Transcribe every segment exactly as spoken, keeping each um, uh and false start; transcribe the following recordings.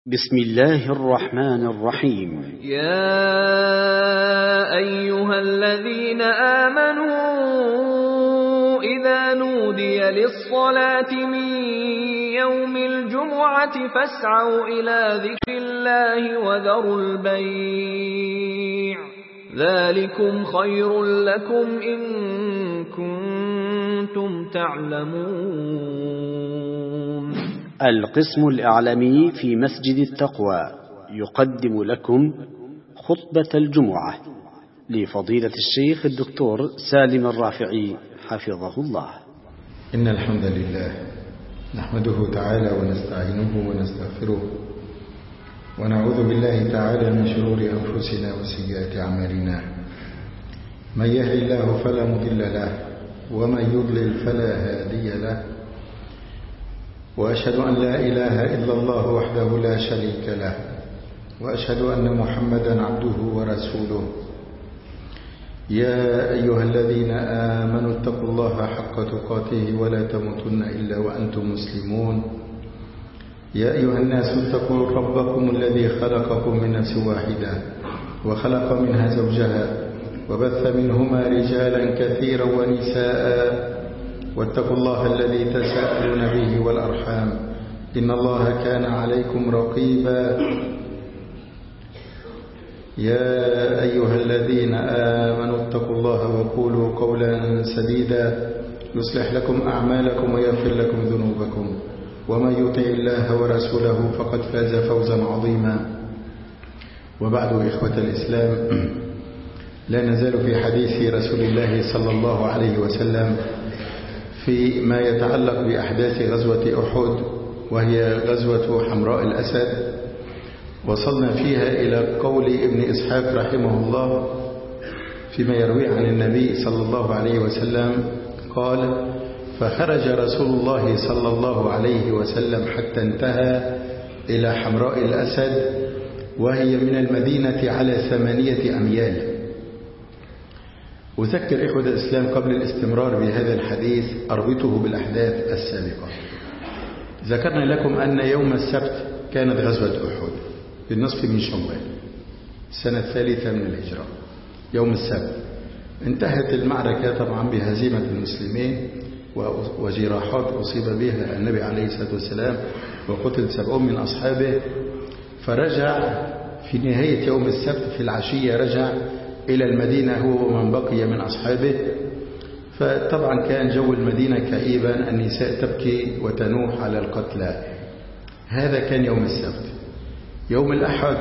بسم الله الرحمن الرحيم. يا أيها الذين آمنوا إذا نودي للصلاة من يوم الجمعة فاسعوا إلى ذكر الله وذروا البيع ذلكم خير لكم إن كنتم تعلمون. القسم الإعلامي في مسجد التقوى يقدم لكم خطبة الجمعة لفضيلة الشيخ الدكتور سالم الرافعي حفظه الله. إن الحمد لله نحمده تعالى ونستعينه ونستغفره ونعوذ بالله تعالى من شرور أنفسنا وسيئات أعمالنا. من يهد الله فلا مضل له ومن يضلل فلا هادي له، وأشهد أن لا إله إلا الله وحده لا شريك له، وأشهد أن محمدا عبده ورسوله. يا أيها الذين آمنوا اتقوا الله حق تقاته ولا تموتن إلا وأنتم مسلمون. يا أيها الناس اتقوا ربكم الذي خلقكم من نفس واحدة وخلق منها زوجها وبث منهما رجالا كثيرا ونساء، واتقوا الله الذي تساءلون به والأرحام إن الله كان عليكم رقيبا. يا أيها الذين آمنوا اتقوا الله وقولوا قولا سديدا يصلح لكم أعمالكم ويغفر لكم ذنوبكم، ومن يطع الله ورسوله فقد فاز فوزا عظيما. وبعد، إخوة الإسلام، لا نزال في حديث رسول الله صلى الله عليه وسلم فيما يتعلق بأحداث غزوة أحد، وهي غزوة حمراء الأسد. وصلنا فيها إلى قول ابن إسحاق رحمه الله فيما يروي عن النبي صلى الله عليه وسلم قال: فخرج رسول الله صلى الله عليه وسلم حتى انتهى إلى حمراء الأسد، وهي من المدينة على ثمانية أميال. أذكر إخوة الإسلام قبل الاستمرار بهذا الحديث أربطه بالأحداث السابقة. ذكرنا لكم أن يوم السبت كانت غزوة أحد في النصف من شوال السنة الثالثة من الهجرة. يوم السبت انتهت المعركة طبعا بهزيمة المسلمين وجراحات أصيب بها النبي عليه الصلاة والسلام، وقتل سبعون من أصحابه. فرجع في نهاية يوم السبت في العشية، رجع إلى المدينة هو ومن بقي من أصحابه. فطبعا كان جو المدينة كئيبا، النساء تبكي وتنوح على القتلى. هذا كان يوم السبت. يوم الأحد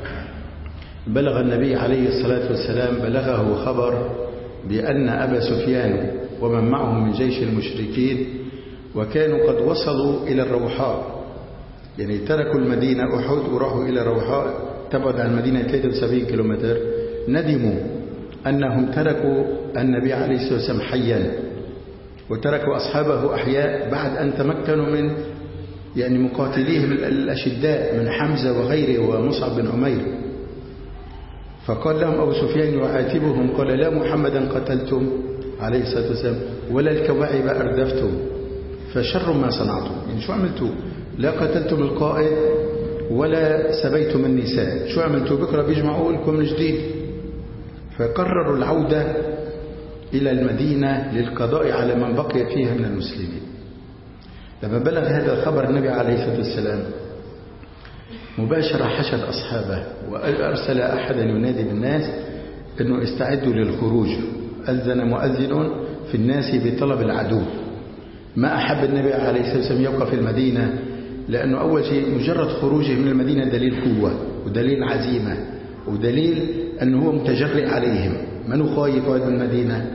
بلغ النبي عليه الصلاة والسلام بلغه خبر بأن أبا سفيان ومن معه من جيش المشركين وكانوا قد وصلوا إلى الروحاء، يعني تركوا المدينة أحد وراحوا إلى الروحاء، تبعد عن المدينة ثلاثة وسبعين كيلومتر. ندموا أنهم تركوا النبي عليه الصلاة والسلام حيا وتركوا أصحابه أحياء بعد أن تمكنوا من يعني مقاتليهم الأشداء من حمزة وغيره ومصعب بن عمير. فقال لهم أبو سفيان يعاتبهم قال: لا محمدا قتلتم عليه الصلاة والسلام ولا الكواعب أردفتم، فشر ما صنعتم. يعني شو عملتوا؟ لا قتلتم القائد ولا سبيتم النساء، شو عملتوا؟ بكرة بيجمعوا لكم من جديد. فقرروا العودة إلى المدينة للقضاء على من بقي فيها من المسلمين. لما بلغ هذا الخبر النبي عليه الصلاة والسلام مباشرة حشد أصحابه وأرسل أحدا ينادي بالناس أنه استعدوا للخروج. أذن مؤذن في الناس بطلب العدو. ما أحب النبي عليه الصلاة والسلام يبقى في المدينة، لأنه أول شيء مجرد خروجه من المدينة دليل قوة ودليل عزيمة ودليل أنه هو متجرئ عليهم، من خايف من المدينة.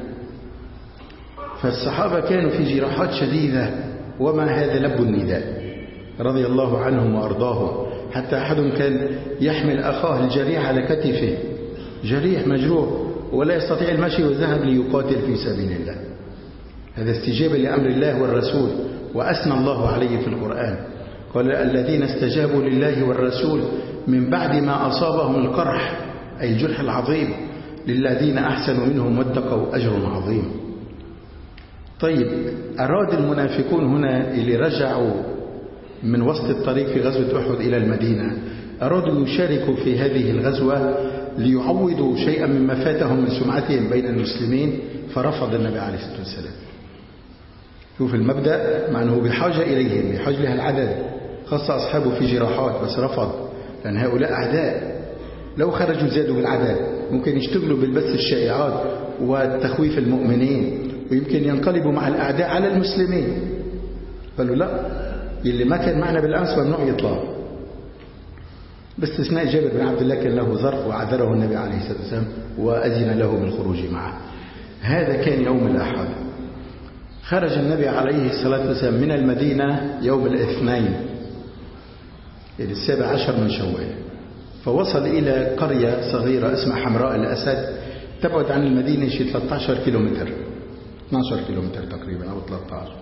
فالصحابة كانوا في جراحات شديدة، وما هذا لب النداء رضي الله عنهم وأرضاهم. حتى أحدهم كان يحمل أخاه الجريح على كتفه، جريح مجروح ولا يستطيع المشي، وذهب ليقاتل في سبيل الله. هذا استجابة لأمر الله والرسول، وأثنى الله عليه في القرآن. قال: الذين استجابوا لله والرسول من بعد ما أصابهم القرح، أي الجرح العظيم، للذين أحسنوا منهم واتقوا أجر عظيم. طيب، أراد المنافقون هنا اللي رجعوا من وسط الطريق في غزوة أحد إلى المدينة أرادوا يشاركوا في هذه الغزوة ليعوضوا شيئا مما فاتهم من سمعتهم بين المسلمين، فرفض النبي عليه الصلاة والسلام. شوف المبدأ، مع أنه بحاجة إليهم، بحاجة لها العدد، خاصة أصحابه في جراحات، بس رفض، لأن هؤلاء أعداء. لو خرجوا زادوا بالعدد ممكن يشتغلوا بالبث الشائعات وتخويف المؤمنين، ويمكن ينقلبوا مع الأعداء على المسلمين. قالوا لا، اللي ما كان معنا بالأمس ممنوع يطلع، باستثناء جابر بن عبد الله كان له ظرف وعذره النبي عليه الصلاة والسلام وأذن له بالخروج معه. هذا كان يوم الأحد. خرج النبي عليه الصلاة والسلام من المدينة يوم الاثنين، يعني السابع عشر من شوال، فوصل إلى قرية صغيرة اسمها حمراء الأسد، تبعد عن المدينة شي ثلاثة عشر كيلومتر، اثني عشر كيلومتر تقريبا أو ثلاثة عشر.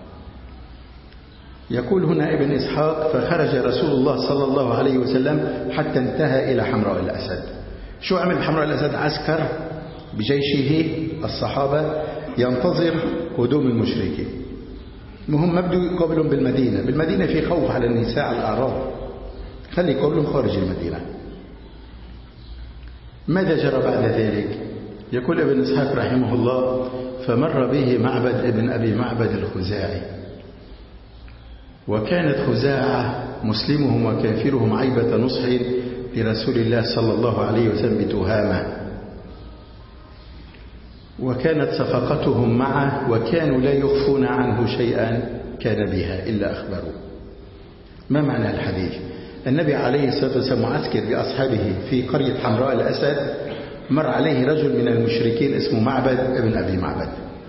يقول هنا ابن إسحاق: فخرج رسول الله صلى الله عليه وسلم حتى انتهى إلى حمراء الأسد. شو عمل بحمراء الأسد؟ عسكر بجيشه الصحابة ينتظر هدوم المشركين. المهم ما بدوا يقابلهم بالمدينة، بالمدينة في خوف على النساء على الأعراض، خلي يقابلهم خارج المدينة. ماذا جرى بعد ذلك؟ يقول ابن إسحاق رحمه الله: فمر به معبد ابن أبي معبد الخزاعي، وكانت خزاعة مسلمهم وكافرهم عيبة نصح لرسول الله صلى الله عليه وسلم بتهامة، وكانت صفقتهم معه، وكانوا لا يخفون عنه شيئا كان بها إلا أخبروه. ما معنى الحديث؟ النبي عليه الصلاة والسلام معسكر بأصحابه في قرية حمراء الأسد، مر عليه رجل من المشركين اسمه معبد ابن أبي معبد،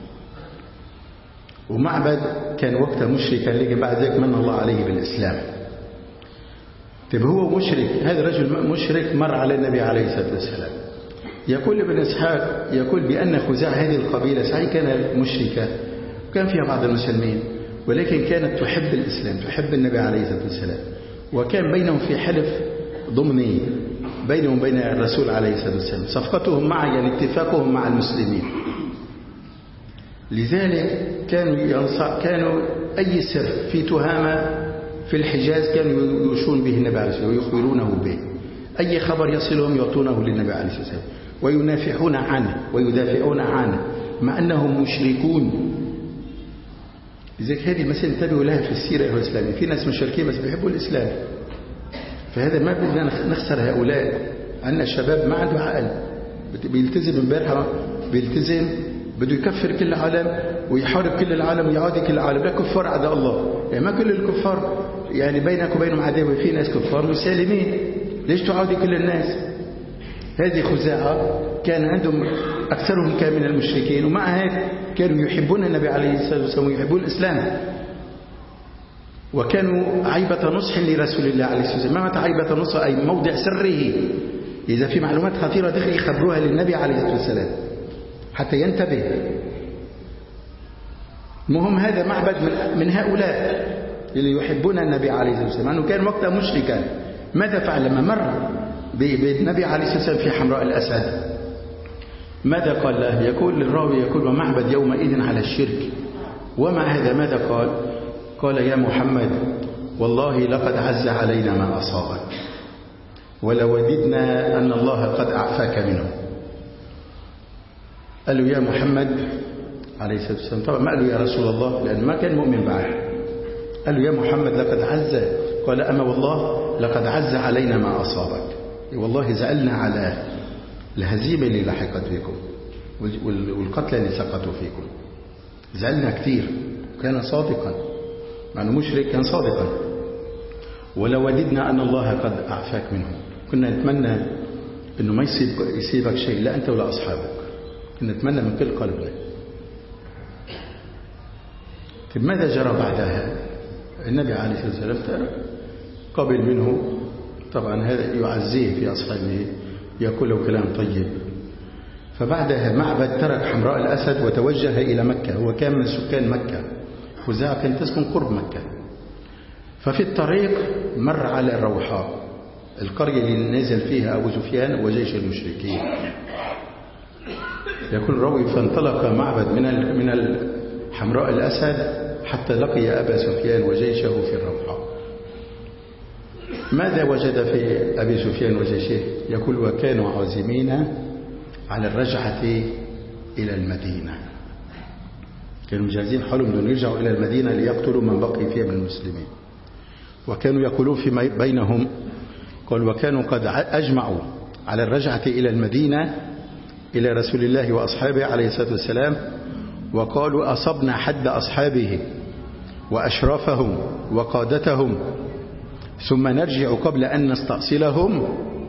ومعبد كان وقتها مشركا، لكن بعد ذلك من الله عليه بالإسلام. طيب هو مشرك، هذا الرجل مشرك مر على النبي عليه الصلاة والسلام. يقول ابن إسحاق يقول بأن خزاعة هذه القبيلة صحيح كانت مشركة وكان فيها بعض المسلمين، ولكن كانت تحب الإسلام، تحب النبي عليه الصلاة والسلام، وكان بينهم في حلف ضمني بينهم وبين الرسول عليه الصلاة والسلام، صفقتهم مع يعني اتفاقهم مع المسلمين. لذلك كانوا ينصع كانوا أي سر في تهامة في الحجاز كانوا يوشون به النبي عليه الصلاة والسلام ويخبرونه به، أي خبر يصلهم يعطونه للنبي عليه الصلاة والسلام، وينافحون عنه ويدافعون عنه مع أنهم مشركون. لذلك هذه المسألة انتبهوا لها في السيرة الإسلامية. في ناس مشركين بس بيحبوا الإسلام، فهذا ما بدنا نخسر هؤلاء. عندنا الشباب ما عنده عقل، بيلتزم امبارح بيلتزم بده يكفر كل العالم ويحارب كل العالم ويعادي كل العالم. لا، كفار أعداء الله، يعني ما كل الكفار يعني بينك وبينهم عداوة، في ناس كفار مسالمين، ليش تعادي كل الناس؟ هذه خزاعة كان عندهم أكثرهم كان من المشركين، ومع هيك كانوا يحبون النبي عليه الصلاة والسلام ويحبون الإسلام، وكانوا عيبة نصح لرسول الله عليه الصلاة والسلام. ما معنى عيبة نصح؟ أي موضع سره، إذا في معلومات خطيرة دخل يخبروها للنبي عليه الصلاة والسلام حتى ينتبه. المهم هذا معبد من هؤلاء اللي يحبون النبي عليه الصلاة والسلام، أنه كان وقتها مشركا. ماذا فعل لما مر بالنبي عليه الصلاة والسلام في حمراء الأسد؟ ماذا قال له؟ يقول الراوي يقول: ومعبد يومئذ على الشرك. ومع هذا ماذا قال؟ قال: يا محمد والله لقد عز علينا ما أصابك، ولوددنا أن الله قد أعفاك منه. قال له: يا محمد عليه الصلاة والسلام، طبعا ما قال له يا رسول الله لأن ما كان مؤمن بعد. قال له: يا محمد لقد عز. قال: أما والله لقد عز علينا ما أصابك، والله زعلنا على الهزيمة اللي لحقت فيكم والقتل اللي سقطوا فيكم، زعلنا كثير. كان صادقا، مع أنه مشرك كان صادقا. ولوددنا أن الله قد أعفاك منه، كنا نتمنى أنه ما يصيب يصيبك شيء، لا أنت ولا أصحابك، كنا نتمنى من كل قلبنا. طيب ماذا جرى بعدها؟ النبي عليه الصلاة والسلام قبل منه، طبعا هذا يعزيه في أصحابه، يقول له كلام طيب. فبعدها معبد ترك حمراء الأسد وتوجه إلى مكة، هو كان من سكان مكة، خزاعة كانت تسكن قرب مكة. ففي الطريق مر على الروحاء، القرية اللي نزل فيها أبو سفيان وجيش المشركين. يقول الراوي: فانطلق معبد من من حمراء الأسد حتى لقي أبا سفيان وجيشه في الروحاء. ماذا وجد في أبي سفيان وجيشه؟ يقول وكانوا عازمين على الرجعة إلى المدينة، كانوا مجهزين حالهم أن يرجعوا إلى المدينة ليقتلوا من بقي فيها من المسلمين. وكانوا يقولون في بينهم، قال وكانوا قد أجمعوا على الرجعة إلى المدينة إلى رسول الله وأصحابه عليه الصلاة والسلام، وقالوا أصبنا حد أصحابه وأشرافهم وقادتهم ثم نرجع قبل أن نستأصلهم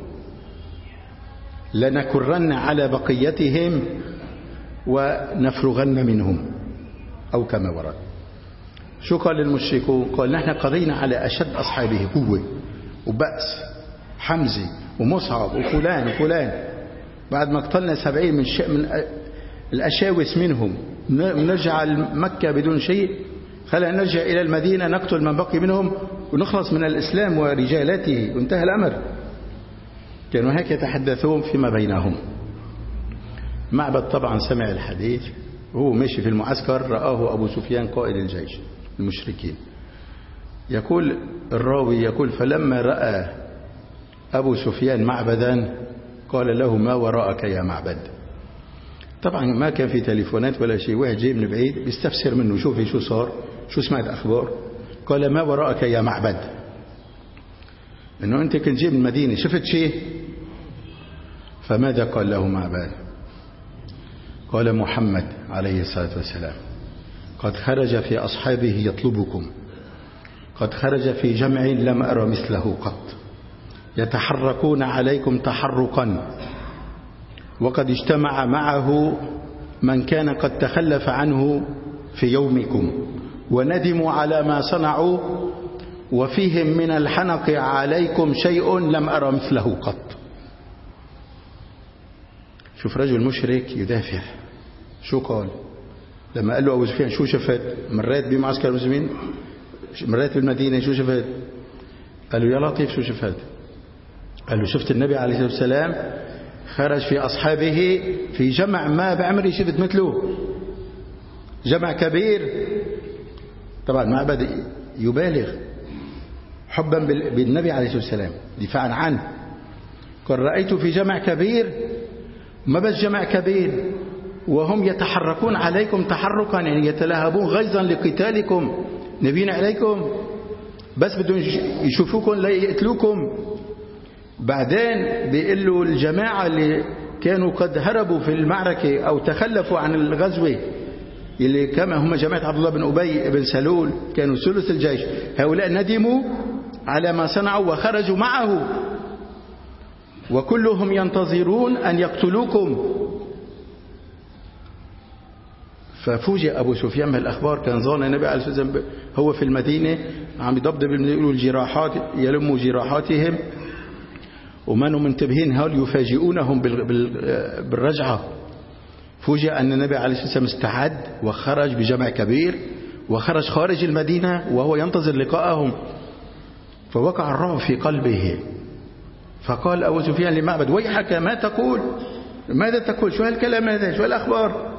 لنكرن على بقيتهم ونفرغن منهم، أو كما ورد. شو قال المشركون؟ قال نحن قضينا على أشد أصحابه قوة وبأس، حمزة ومصعب وفلان وفلان، بعد ما قتلنا سبعين من, من الأشاوس منهم نرجع مكة بدون شيء، خلينا نرجع إلى المدينة نقتل من بقي منهم ونخلص من الإسلام ورجالته وانتهى الأمر. كانوا هيك يتحدثون فيما بينهم. معبد طبعا سمع الحديث وهو ماشي في المعسكر، رآه أبو سفيان قائد الجيش المشركين. يقول الراوي يقول فلما رأى أبو سفيان معبدا قال له ما وراءك يا معبد. طبعا ما كان في تليفونات ولا شيء، واحد جاي من بعيد بيستفسر منه شوفي شو صار، شو سمعت أخبار. قال ما وراءك يا معبد، إنه أنت كنت جاي من المدينة شفت شيء؟ فماذا قال له معبد؟ قال محمد عليه الصلاة والسلام قد خرج في أصحابه يطلبكم، قد خرج في جمع لم أرى مثله قط، يتحركون عليكم تحرقا، وقد اجتمع معه من كان قد تخلف عنه في يومكم وندموا على ما صنعوا، وفيهم من الحنق عليكم شيء لم أرى مثله قط. شوف رجل مشرك يدافع. شو قال لما قال له أبو سفيان شو شفت؟ مريت بمعسكر المسلمين، مريت بالمدينة شو شفت؟ قال له يا لطيف شو شفت؟ قال له شفت النبي عليه الصلاة والسلام خرج في أصحابه في جمع ما بعمري شفت مثله، جمع كبير. طبعا معبد يبالغ حبا بالنبي عليه الصلاة والسلام دفاعا عنه. قال رأيت في جمع كبير، ما بس جمع كبير وهم يتحركون عليكم تحركا، يعني يتلهبون غيظا لقتالكم، نبيين عليكم بس بدهم يشوفوكم لا يقتلوكم. بعدين بيقول له الجماعة اللي كانوا قد هربوا في المعركة أو تخلفوا عن الغزوة اللي كما هم جماعة عبد الله بن أبي بن سلول كانوا ثلث الجيش، هؤلاء ندموا على ما صنعوا وخرجوا معه وكلهم ينتظرون أن يقتلوكم. ففوجئ أبو سفيان بالأخبار، كان ظن النبي عليه الصلاة والسلام هو في المدينة عم يضبضب الجراحات، يلموا جراحاتهم وما هم منتبهين، هؤلاء يفاجئونهم بالرجعة. فوجئ أن النبي عليه الصلاة والسلام استعد وخرج بجمع كبير، وخرج خارج المدينة وهو ينتظر لقاءهم. فوقع الرعب في قلبه، فقال أبو سفيان لمعبد ويحك ما تقول؟ ماذا تقول؟ شو هالكلام هذا؟ شو هالأخبار؟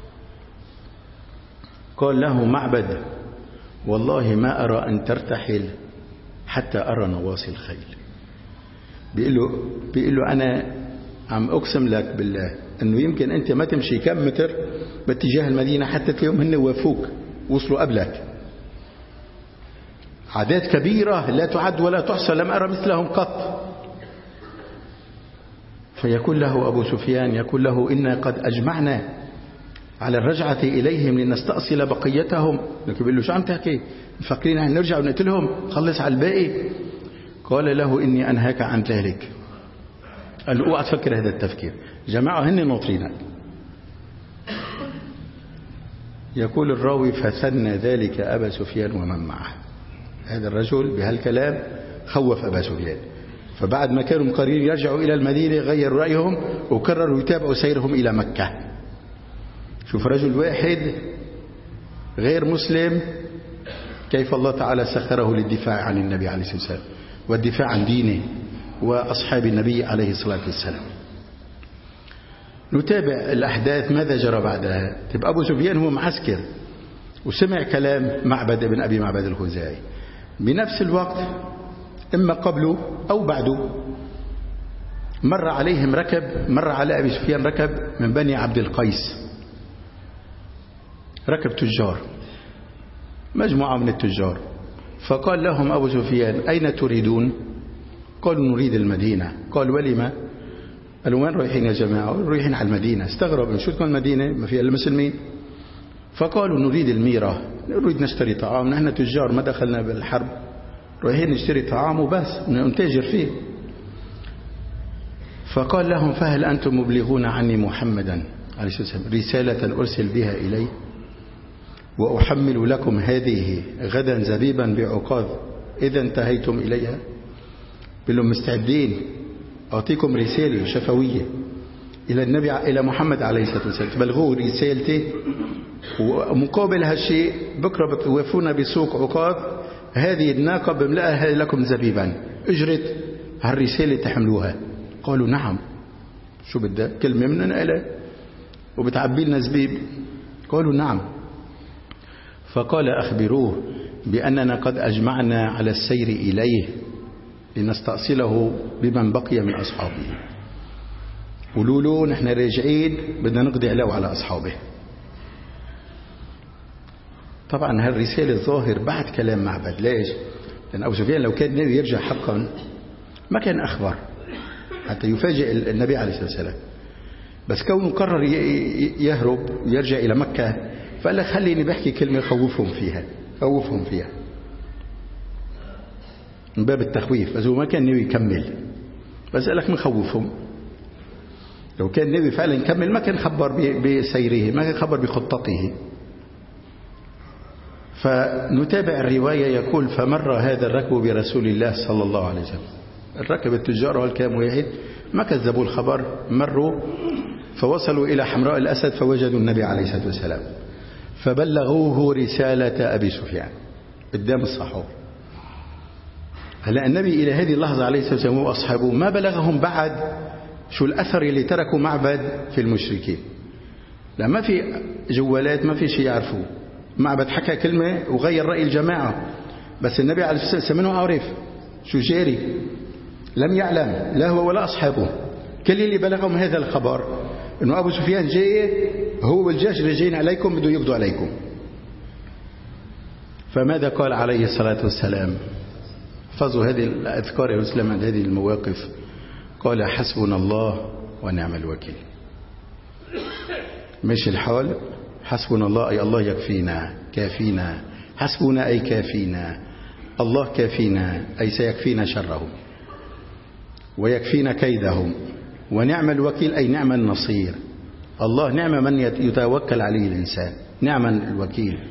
قال له معبد والله ما أرى أن ترتحل حتى أرى نواصي الخيل. بيقول له, بيقول له أنا عم أقسم لك بالله أنه يمكن أنت ما تمشي كم متر باتجاه المدينة حتى تلاقيهم هن وفوك وصلوا قبلك، عادات كبيرة لا تعد ولا تحصى لم أرى مثلهم قط. فيقول له أبو سفيان يقول له إنا قد أجمعنا على الرجعة إليهم لنستأصل بقيتهم. لكن بيقول له شو عم تحكي؟ مفكرين أن نرجع ونقتلهم خلص على الباقي؟ قال له إني أنهاك عن ذلك. قال له اوعى تفكر هذا التفكير، جماعة هن ناطرينك. يقول الراوي فثنى ذلك أبا سفيان ومن معه. هذا الرجل بهالكلام خوف أبا سفيان، فبعد ما كانوا مقررين يرجعوا إلى المدينة غيروا رأيهم وقرروا يتابعوا سيرهم إلى مكة. شوف رجل واحد غير مسلم كيف الله تعالى سخره للدفاع عن النبي عليه الصلاة والسلام والدفاع عن دينه وأصحاب النبي عليه الصلاة والسلام. نتابع الأحداث ماذا جرى بعدها. تبقى أبو سفيان هو معسكر وسمع كلام معبد بن أبي معبد الخزاعي. بنفس الوقت إما قبله أو بعده مر عليهم ركب، مر على أبي سفيان ركب من بني عبد القيس، ركب تجار، مجموعة من التجار. فقال لهم أبو سفيان: أين تريدون؟ قالوا: نريد المدينة. قال: ولما؟ قالوا: وين رايحين يا جماعة؟ رايحين على المدينة. استغرب: شو تكون المدينة ما فيها المسلمين؟ فقالوا: نريد الميرة، نريد نشتري طعام، نحن تجار ما دخلنا بالحرب، رايحين نشتري طعام وبس نتاجر فيه. فقال لهم: فهل أنتم مبلغون عني محمدا عليه الصلاة والسلام رسالة أرسل بها إلي وأحمل لكم هذه غدا زبيبا بعكاظ إذا انتهيتم إليها؟ بلهم مستعدين أعطيكم رسالة شفوية إلى النبي إلى محمد عليه الصلاة والسلام، تبلغوه رسالتي، ومقابل هالشيء بكرة بتوافونا بسوق عكاظ هذه الناقة بملأها لكم زبيبا، أجرة هالرسالة تحملوها. قالوا: نعم. شو بدها؟ كلمة مننا إله وبتعبي لنا زبيب؟ قالوا: نعم. فقال: أخبروه بأننا قد أجمعنا على السير إليه لنستأصله بمن بقي من أصحابه. قولوا له نحن راجعين بدنا نقضي عليه وعلى أصحابه. طبعا هالرسالة الظاهر بعد كلام معبد. ليش؟ لأن أبو سفيان لو كان نبي يرجع حقا ما كان أخبر حتى يفاجئ النبي عليه الصلاة والسلام، بس كونه قرر يهرب ويرجع إلى مكة فقال لك خليني بحكي كلمة خوفهم فيها خوفهم فيها من باب التخويف. بس هو ما كان نبي يكمل، بس قال لك مخوفهم. لو كان نبي فعلا يكمل ما كان خبر بسيره، ما كان خبر بخطته. فنتابع الرواية. يقول: فمر هذا الركب برسول الله صلى الله عليه وسلم. الركب التجار والكام واحد ما كذبوا الخبر، مروا فوصلوا إلى حمراء الأسد فوجدوا النبي عليه الصلاة والسلام، فبلغوه رسالة أبي سفيان قدام الصحابة. هلا النبي إلى هذه اللحظة عليه الصلاة والسلام وأصحابه ما بلغهم بعد شو الأثر اللي تركوا معبد في المشركين. لا ما في جوالات، ما في شيء يعرفوه. معبد حكى كلمة وغير رأي الجماعة، بس النبي عليه الصلاة والسلام منه عارف شو جاري، لم يعلم لا هو ولا أصحابه. كل اللي بلغهم هذا الخبر إنه أبو سفيان جاي هو والجيش راجعين عليكم بده يقضوا عليكم. فماذا قال عليه الصلاة والسلام؟ احفظوا هذه الأذكار يا مسلم عند هذه المواقف. قال: حسبنا الله ونعم الوكيل. مش الحال حسبنا الله أي الله يكفينا كافينا، حسبنا أي كافينا، الله كافينا أي سيكفينا شرهم ويكفينا كيدهم، ونعم الوكيل أي نعم النصير. الله نعم من يتوكل عليه الإنسان، نعم الوكيل.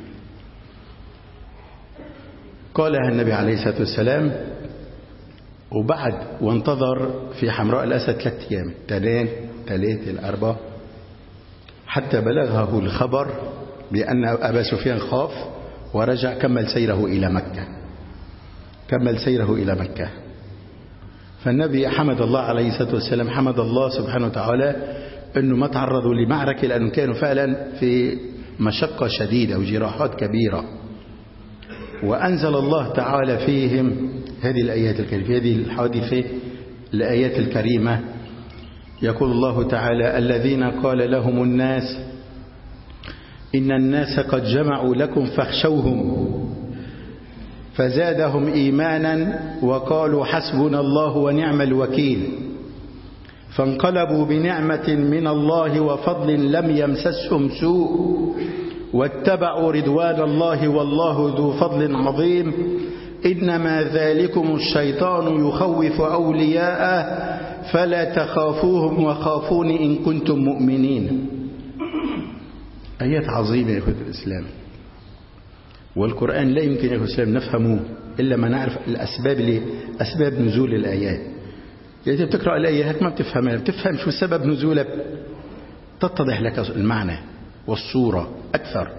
قالها النبي عليه الصلاة والسلام. وبعد وانتظر في حمراء الأسد ثلاثة أيام، تنين ثلاثة الأربعة، حتى بلغه الخبر بأن أبا سفيان خاف ورجع كمل سيره إلى مكة كمل سيره إلى مكة. فالنبي حمد الله عليه الصلاة والسلام، حمد الله سبحانه وتعالى أنه ما تعرضوا لمعركة، لأنهم كانوا فعلا في مشقة شديدة وجراحات كبيرة. وأنزل الله تعالى فيهم هذه الآيات الكريمة، في هذه الحادثة الآيات الكريمة. يقول الله تعالى: الذين قال لهم الناس إن الناس قد جمعوا لكم فاخشوهم فزادهم إيمانا وقالوا حسبنا الله ونعم الوكيل، فانقلبوا بنعمة من الله وفضل لم يمسسهم سوء واتبعوا رضوان الله والله ذو فضل عظيم، إنما ذلكم الشيطان يخوف أولياءه فلا تخافوهم وخافون إن كنتم مؤمنين. آيات عظيمة يا أخوة الإسلام، والقرآن لا يمكن يا أخوة الإسلام نفهمه إلا ما نعرف الأسباب اللي أسباب نزول الآيات. يعني بتقرأ الآيات ما بتفهمها، بتفهم شو سبب نزولها تتضح لك المعنى والصورة أكثر.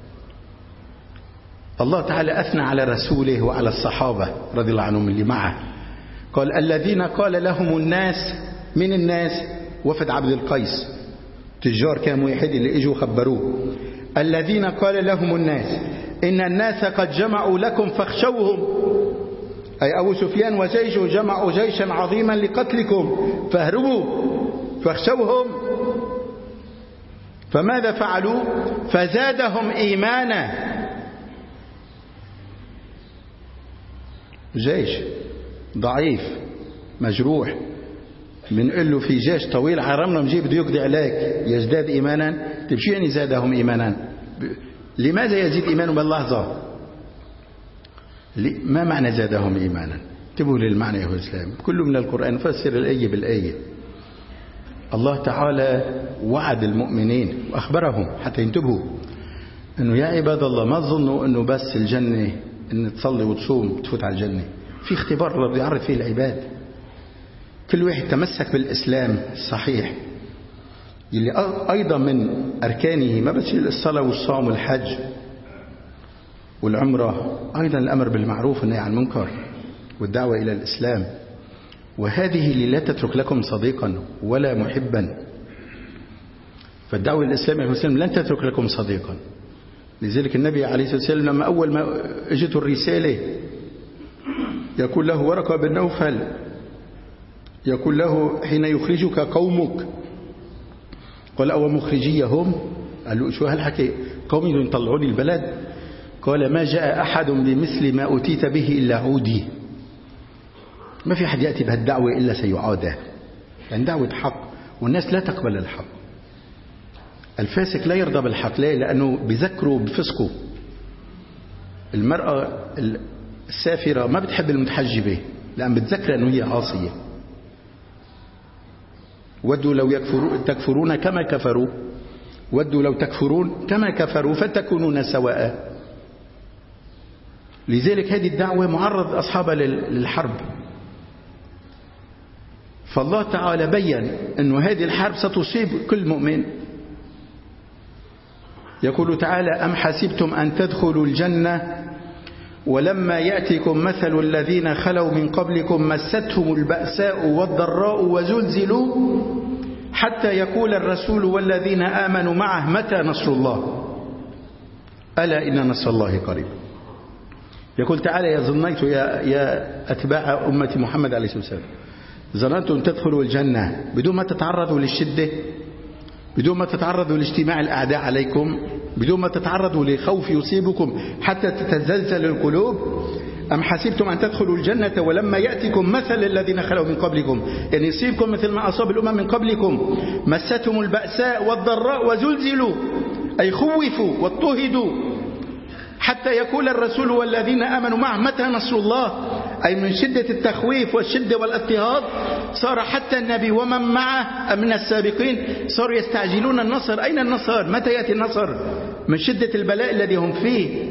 الله تعالى أثنى على رسوله وعلى الصحابة رضي الله عنهم اللي معه. قال: الذين قال لهم الناس، من الناس؟ وفد عبد القيس، تجار كانوا واحد اللي اجوا خبروه. الذين قال لهم الناس إن الناس قد جمعوا لكم فاخشوهم، أي أبو سفيان وجيشه جمعوا جيشا عظيما لقتلكم فاهربوا فاخشوهم. فماذا فعلوا؟ فزادهم إيمانا. جيش ضعيف مجروح بنقول له في جيش طويل عرمنا مجيب بده يقضي عليك يزداد إيمانا. طيب شو يعني زادهم إيمانا؟ لماذا يزيد إيمانهم باللحظة؟ ما معنى زادهم إيمانا؟ انتبهوا للمعنى يا الإسلام، كله من القرآن، فسر الآية بالآية. الله تعالى وعد المؤمنين وأخبرهم حتى ينتبهوا أنه يا عباد الله ما تظنوا أنه بس الجنة أن تصلي وتصوم تفوت على الجنة. في اختبار الله بيعرض فيه العباد. كل واحد تمسك بالإسلام الصحيح اللي أيضا من أركانه ما بس الصلاة والصوم والحج والعمرة، أيضا الأمر بالمعروف والنهي عن المنكر والدعوة إلى الإسلام. وهذه اللي لا تترك لكم صديقا ولا محبا. فالدعوة إلى الإسلام يا مسلم لن تترك لكم صديقا. لذلك النبي عليه الصلاة والسلام لما أول ما اجته الرسالة يقول له ورقة بن نوفل، يقول له حين يخرجك قومك، قال أو مخرجيهم؟ قال له شو هالحكي؟ قومي يطلعوني البلد؟ قال ما جاء أحد بمثل ما أتيت به إلا عودي. ما في أحد يأتي بهالدعوة إلا سيعاده. يعني دعوة حق والناس لا تقبل الحق. الفاسق لا يرضى بالحق. ليه؟ لأنه بذكره بفسقه. المرأة السافرة ما بتحب المتحجبة لأن بتذكر أنه هي عاصية. ودوا لو يكفروا تكفرون كما كفروا ودوا لو تكفرون كما كفروا فتكونون سواء. لذلك هذه الدعوة معرض أصحابها للحرب. فالله تعالى بيّن أن هذه الحرب ستصيب كل مؤمن. يقول تعالى أم حسبتم أن تدخلوا الجنة ولما يأتكم مثل الذين خلوا من قبلكم مستهم البأساء والضراء وزلزلوا حتى يقول الرسول والذين آمنوا معه متى نصر الله ألا إن نصر الله قريب. يقول تعالى يا ظنيت يا, يا أتباع أمة محمد عليه الصلاة والسلام ظننتم أن تدخلوا الجنة بدون ما تتعرضوا للشدة، بدون ما تتعرضوا لاجتماع الأعداء عليكم، بدون ما تتعرضوا لخوف يصيبكم حتى تتزلزل القلوب. أم حسبتم أن تدخلوا الجنة ولما يأتكم مثل الذين خلوا من قبلكم، يعني يصيبكم مثل ما أصاب الأمم من قبلكم مستهم البأساء والضراء وزلزلوا أي خوفوا واضطهدوا حتى يقول الرسول والذين آمنوا معه متى نصر الله. أي من شدة التخويف والشدة والاضطهاد صار حتى النبي ومن معه من السابقين صاروا يستعجلون النصر. أين النصر؟ متى يأتي النصر؟ من شدة البلاء الذي هم فيه.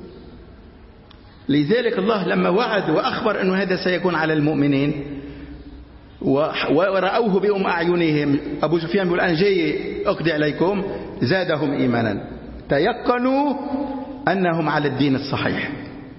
لذلك الله لما وعد وأخبر أنه هذا سيكون على المؤمنين ورأوه بأم أعينهم، أبو سفيان بيقول أنا جاي أقضي عليكم، زادهم إيمانا. تيقنوا أنهم على الدين الصحيح،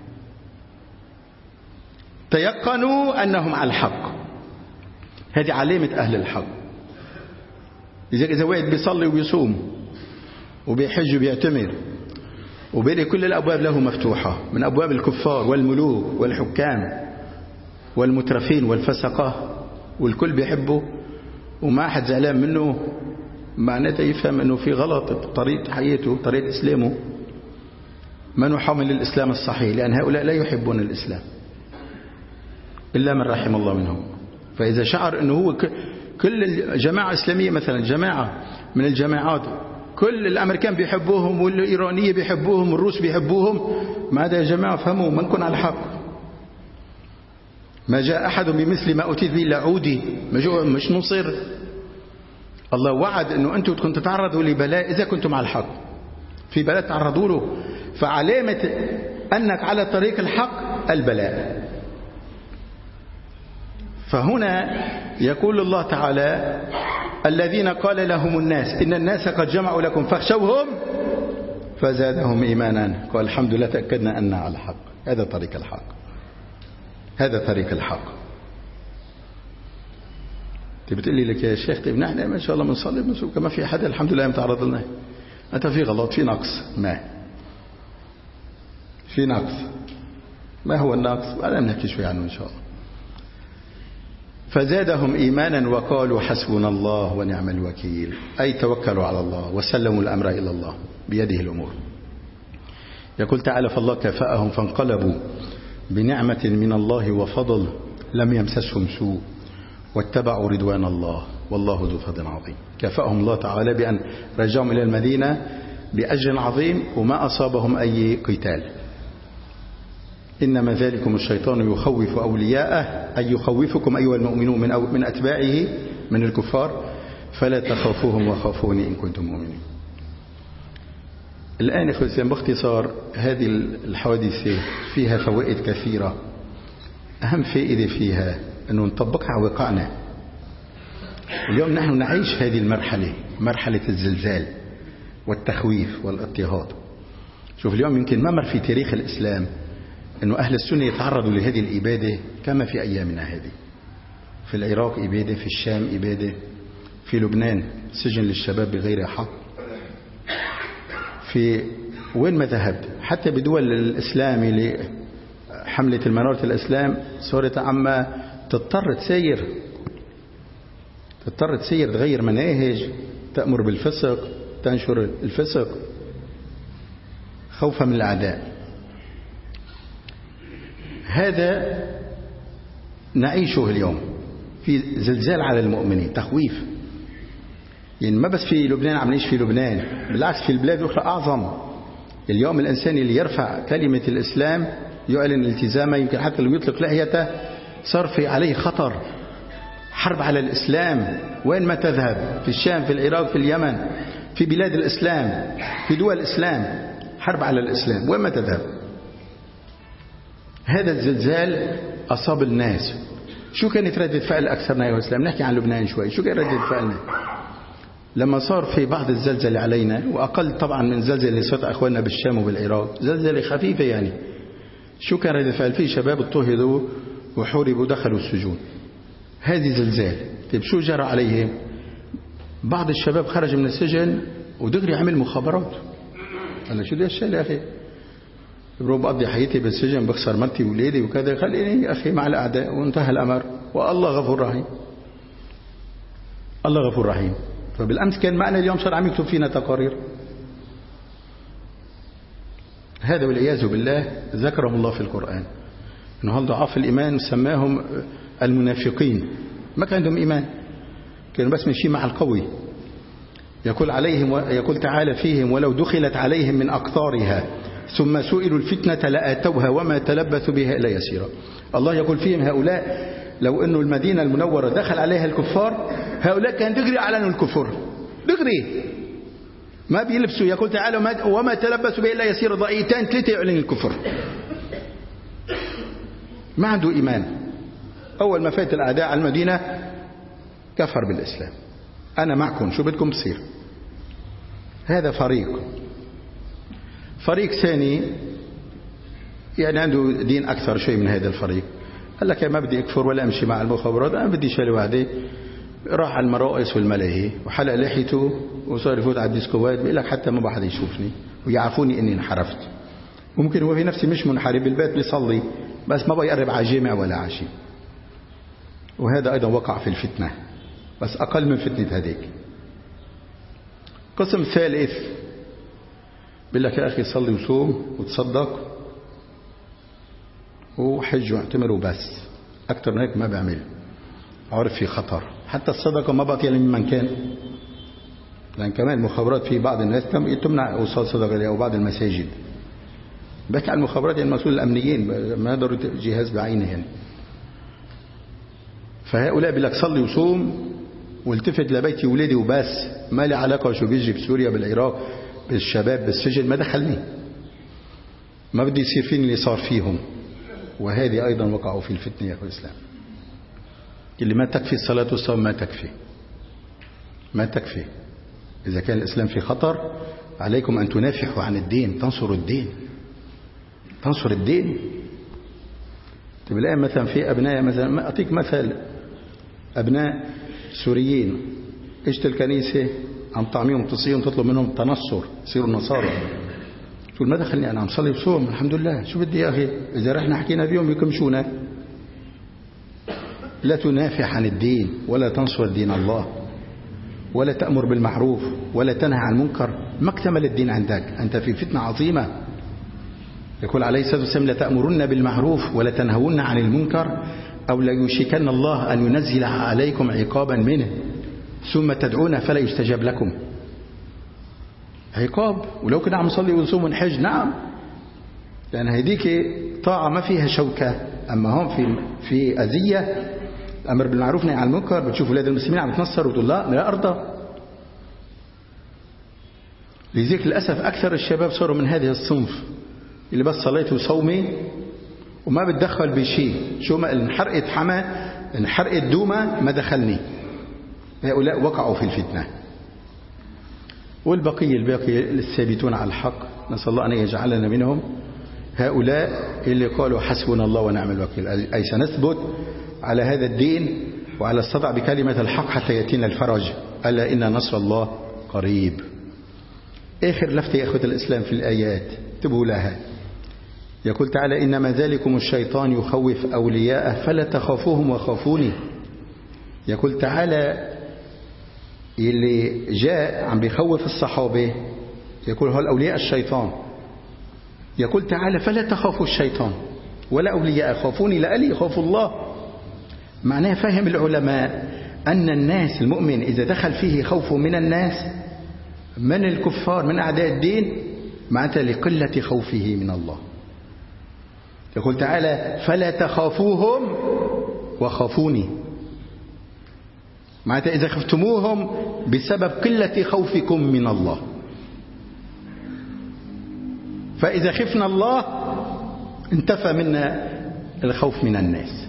تيقنوا أنهم على الحق. هذه علامة أهل الحق. لذلك إذا واحد بيصلي وبيصوم وبيحج وبيعتمر وبيلاقي كل الأبواب له مفتوحة من أبواب الكفار والملوك والحكام والمترفين والفسقة والكل بيحبه وما أحد زعلان منه، معناته يفهم أنه في غلط بطريقة حياته طريقة إسلامه، من حامل الإسلام الصحيح، لأن هؤلاء لا يحبون الإسلام إلا من رحم الله منهم. فإذا شعر أنه هو كل الجماعة الإسلامية مثلا جماعة من الجماعات كل الأمريكان بيحبوهم والإيرانية بيحبوهم والروس بيحبوهم، ما هذا يا جماعة فهموا منكن على الحق. ما جاء أحد بمثل ما أتيت به إلا عودي، مش نصر. الله وعد أنه أنتم كنتم تتعرضوا لبلاء إذا كنتم على الحق، في بلاء تعرضوا له. فعلامة أنك على طريق الحق البلاء. فهنا يقول الله تعالى الذين قال لهم الناس إن الناس قد جمعوا لكم فاخشوهم فزادهم إيمانا. قال الحمد لله تأكدنا أننا على الحق. هذا طريق الحق، هذا طريق الحق. تبي تقول لي لك يا شيخ طيب نحن ما شاء الله بنصلي بنصوم كما في حدا الحمد لله متعرض لنا، أنت في غلط، في نقص، ما في نقص. ما هو النقص؟ أنا نحكي شوي عنه إن شاء الله. فزادهم إيمانا وقالوا حسبنا الله ونعم الوكيل، أي توكلوا على الله وسلموا الأمر إلى الله بيده الأمور. يقول تعالى فالله كفأهم فانقلبوا بنعمة من الله وفضل لم يمسسهم سوء واتبعوا رضوان الله والله ذو فضل عظيم. كفأهم الله تعالى بأن رجعهم إلى المدينة بأجر عظيم وما أصابهم أي قتال. إنما ذلكم الشيطان يخوف أولياءه، أي يخوفكم أيها المؤمنون من, من أتباعه من الكفار، فلا تخافوهم وخافوني إن كنتم مؤمنين. الآن إخوة باختصار هذه الحوادث فيها فوائد كثيرة. أهم فائدة فيها أنه نطبقها على واقعنا. اليوم نحن نعيش هذه المرحلة، مرحلة الزلزال والتخويف والاضطهاد. شوف اليوم يمكن ما مر في تاريخ الإسلام أنه أهل السنة يتعرضوا لهذه الإبادة كما في أيامنا هذه. في العراق إبادة، في الشام إبادة، في لبنان سجن للشباب بغير حق، في وين ما ذهبت حتى بدول الإسلام لحملة المنارة الإسلام صارت عما تضطر تسير تضطر تسير تغير مناهج، تأمر بالفسق، تنشر الفسق خوفا من الأعداء. هذا نعيشه اليوم في زلزال على المؤمنين، تخويف. يعني ما بس في لبنان عم نعيش في لبنان، بالعكس في البلاد الأخرى أعظم. اليوم الإنسان اللي يرفع كلمة الإسلام يعلن التزامه، يمكن حتى لو يطلق لحيته صار في عليه خطر، حرب على الإسلام وين ما تذهب، في الشام، في العراق، في اليمن، في بلاد الإسلام، في دول الإسلام، حرب على الإسلام وين ما تذهب. هذا الزلزال أصاب الناس. شو كانت ردة فعل أكثرنا يا إسلام؟ نحكي عن لبنان شوي. شو كانت ردة فعلنا لما صار في بعض الزلزلة علينا، وأقل طبعا من زلزلة اللي صارت أخواننا بالشام وبالعراق، زلزلة خفيفة يعني. شو كان ردة فعل؟ في شباب اضطهدوا وحوربوا ودخلوا السجون. هذه زلزال. طيب شو جرى عليهم؟ بعض الشباب خرج من السجن ودغري عمل مخابرات. أنا شو ده الشيء يا أخي؟ بروح بقضي حياتي بالسجن، بخسر مرتي وولادي وكذا، خليني يا أخي مع الأعداء وانتهى الأمر، والله غفور رحيم. الله غفور رحيم. فبالأمس كان معنا، اليوم صار عم يكتب فينا تقارير. هذا والعياذ بالله ذكرهم الله في القرآن أنه هل ضعاف الإيمان سماهم المنافقين، ما كان عندهم إيمان، كانوا بس ماشيين مع القوي. يقول عليهم، يقول تعالى فيهم ولو دخلت عليهم من أقطارها ثم سئلوا الفتنة لآتوها وما تلبثوا بها إلا يسيرا. الله يقول فيهم هؤلاء لو أنه المدينة المنورة دخل عليها الكفار، هؤلاء كان دغري أعلنوا الكفر دغري، ما بيلبسوا. يقول تعالى وما تلبثوا بها إلا يسيرا، ضئيتان ثلاثة يعلن الكفر. ما عنده إيمان. أول ما فات الأعداء على المدينة كفر بالإسلام. أنا معكم، شو بدكم تصير؟ هذا فريق. فريق ثاني يعني عنده دين أكثر شيء من هذا الفريق، قال لك ما بدي أكفر ولا أمشي مع المخابرات، أنا بدي شغله واحدة. راح على المرائس والملاهي وحلق لحيته وصار يفوت على الديسكوات، بيقول لك حتى ما بحد يشوفني ويعرفوني إني انحرفت. ممكن هو في نفسي مش منحرف، بالبيت بيصلي بس ما بيقرب على جامع ولا عشي. وهذا أيضا وقع في الفتنة، بس أقل من فتنة هذيك. قسم ثالث بيقول لك يا أخي صلي وصوم وتصدق وحج واعتمر وبس، أكتر من هيك ما بعمل. عارف في خطر. حتى الصدقة ما بقي من كان، لأن كمان المخابرات في بعض الناس تمنع وصول صدقة أو بعض المساجد. بحكي عن المخابرات يعني المسؤول الأمنيين، ما ضروري جهاز بعينه يعني. فهؤلاء بيقول لك صلي وصوم والتفت لبيتي ولادي وبس، ما لي علاقة شو بيجي بسوريا بالعراق بالشباب بالسجن، ما دخلني، ما بدي يصير فيني اللي صار فيهم. وهذه أيضا وقعوا في الفتنة يا أخوة الإسلام. اللي ما تكفي الصلاة والصوم ما تكفي، ما تكفي. إذا كان الإسلام في خطر عليكم أن تنافحوا عن الدين، تنصروا الدين، تنصر الدين. تبقى الآن مثلا في أبناء، مثلا أعطيك مثل، أبناء سوريين اجت الكنيسة عم طعميهم تصيهم تطلب منهم تنصر، يصيروا نصارى. تقول ما دخلني أنا عم صلي بصوم الحمد لله، شو بدي يا أخي؟ إذا رحنا حكينا بيهم يكمشونا. لا تنافع عن الدين ولا تنصر دين الله ولا تأمر بالمعروف ولا تنهى عن المنكر، ما اكتمل الدين عندك، أنت في فتنة عظيمة. يقول عليه الصلاة والسلام لا تأمرن بالمعروف ولا تنهون عن المنكر أو لا يوشكن الله أن ينزل عليكم عقابا منه ثم تدعون فلا يستجاب لكم. عقاب. ولو كنا عم نصلي ونصوم ونحج نعم، لأن هذيك طاعة ما فيها شوكة. أما هم في في أذية، الأمر بالمعروف نهي عن المنكر، بتشوف أولاد المسلمين عم يتنصروا وتقول لا لا أرضى. لذلك للأسف أكثر الشباب صاروا من هذه الصنف اللي بس صليت وصومي وما بتدخل بشيء، شو ما انحرقت حما انحرقت دومة ما دخلني. هؤلاء وقعوا في الفتنة. والبقية الباقي الثابتون على الحق نسأل الله أن يجعلنا منهم. هؤلاء اللي قالوا حسبنا الله ونعم الوكيل، أي سنثبت على هذا الدين وعلى الصدع بكلمة الحق حتى يأتينا الفرج، ألا إن نصر الله قريب. آخر لفتة يا أخوة الإسلام في الآيات انتبهوا لها. يقول تعالى إنما ذلكم الشيطان يخوف أولياءه فلا تخافوهم وخافوني. يقول تعالى اللي جاء عم بيخوف الصحابة يقول هل أولياء الشيطان. يقول تعالى فلا تخافوا الشيطان ولا أولياء خافوني لألي خافوا الله. معناه فهم العلماء أن الناس المؤمن إذا دخل فيه خوف من الناس من الكفار من أعداء الدين معناته لقلة خوفه من الله. يقول تعالى فلا تخافوهم وخافوني، معناته إذا خفتموهم بسبب قلة خوفكم من الله. فإذا خفنا الله انتفى منا الخوف من الناس.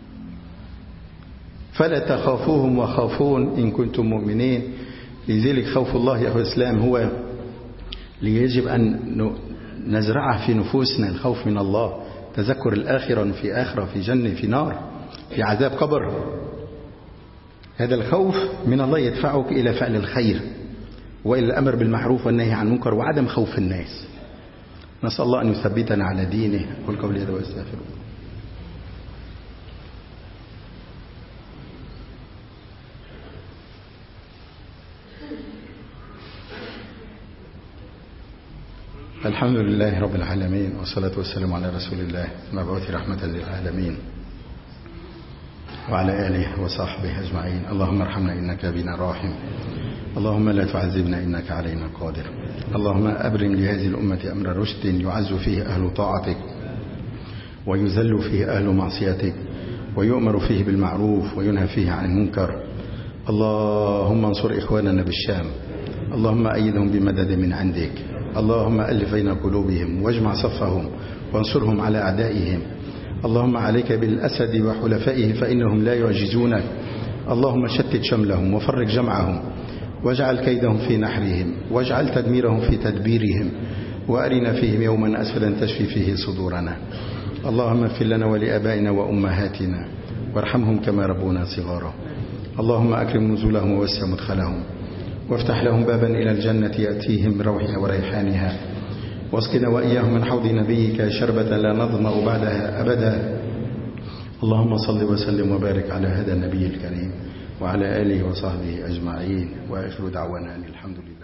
فلا تخافوهم وخافون إن كنتم مؤمنين. لذلك خوف الله يا أخوة الإسلام هو ليجب أن نزرعه في نفوسنا، الخوف من الله، تذكر الآخرة في آخرة في جنة في نار في عذاب قبر. هذا الخوف من الله يدفعك إلى فعل الخير وإلى الأمر بالمعروف والنهي عن المنكر وعدم خوف الناس. نسأل الله أن يثبتنا على دينه. قل قولي هذا واستغفر الله. الحمد لله رب العالمين والصلاة والسلام على رسول الله المبعوث رحمة للعالمين وعلى آله وصحبه أجمعين. اللهم ارحمنا إنك بنا راحم، اللهم لا تعذبنا إنك علينا قادر. اللهم أبرم لهذه الأمة أمر رشد يعز فيه أهل طاعتك ويذل فيه أهل معصيتك ويؤمر فيه بالمعروف وينهى فيه عن المنكر. اللهم انصر إخواننا بالشام، اللهم أيدهم بمدد من عندك، اللهم ألف بين قلوبهم واجمع صفهم وانصرهم على أعدائهم. اللهم عليك بالأسد وحلفائه فإنهم لا يعجزونك. اللهم شتت شملهم وفرق جمعهم واجعل كيدهم في نحرهم واجعل تدميرهم في تدبيرهم وأرنا فيهم يوما أسفلا تشفي فيه صدورنا. اللهم اغفر لنا ولآبائنا وأمهاتنا وارحمهم كما ربونا صغارا. اللهم أكرم نزلهم ووسع مدخلهم وافتح لهم بابا إلى الجنة يأتيهم من روحها وريحانها واسقنا وإياهم من حوض نبيك شربة لا نظمأ بعدها أبدا. اللهم صل وسلم وبارك على هذا النبي الكريم وعلى آله وصحبه أجمعين وآخر دعوانا أن الحمد لله.